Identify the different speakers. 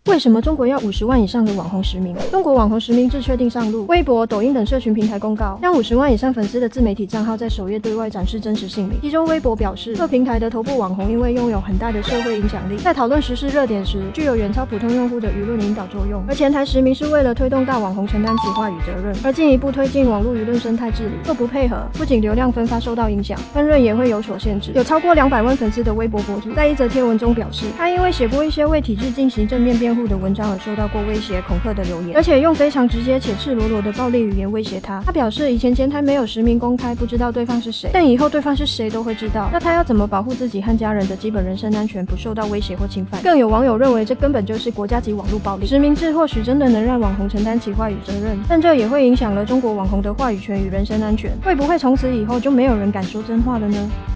Speaker 1: 为什么中国要50万以上的网红实名？中国网红实名制确定上路，微博、抖音等社群平台公告，将50万以上粉丝的自媒体账号在首页对外展示真实姓名。其中，微博表示，各平台的头部网红因为拥有很大的社会影响力，在讨论时事热点时，具有远超普通用户的舆论引导作用。而前台实名是为了推动大网红承担企划与责任，而进一步推进网络舆论生态治理。若不配合，不仅流量分发受到影响，分润也会有所限制。有超过200万粉丝的微博博主，在一则贴文中表示，他因为写过一些为体制进行正面辩护的文章而受到过威胁、恐吓的留言，而且用非常直接且赤裸裸的暴力语言威胁他。他表示，以前前台没有实名公开，不知道对方是谁，但以后对方是谁都会知道。那他要怎么保护自己和家人的基本人身安全不受到威胁或侵犯？更有网友认为，这根本就是国家级网络暴力。实名制或许真的能让网红承担企划与责任，但这也会影响了中国网红的话语权与人身安全。会不会从此以后就没有人敢说真话了呢？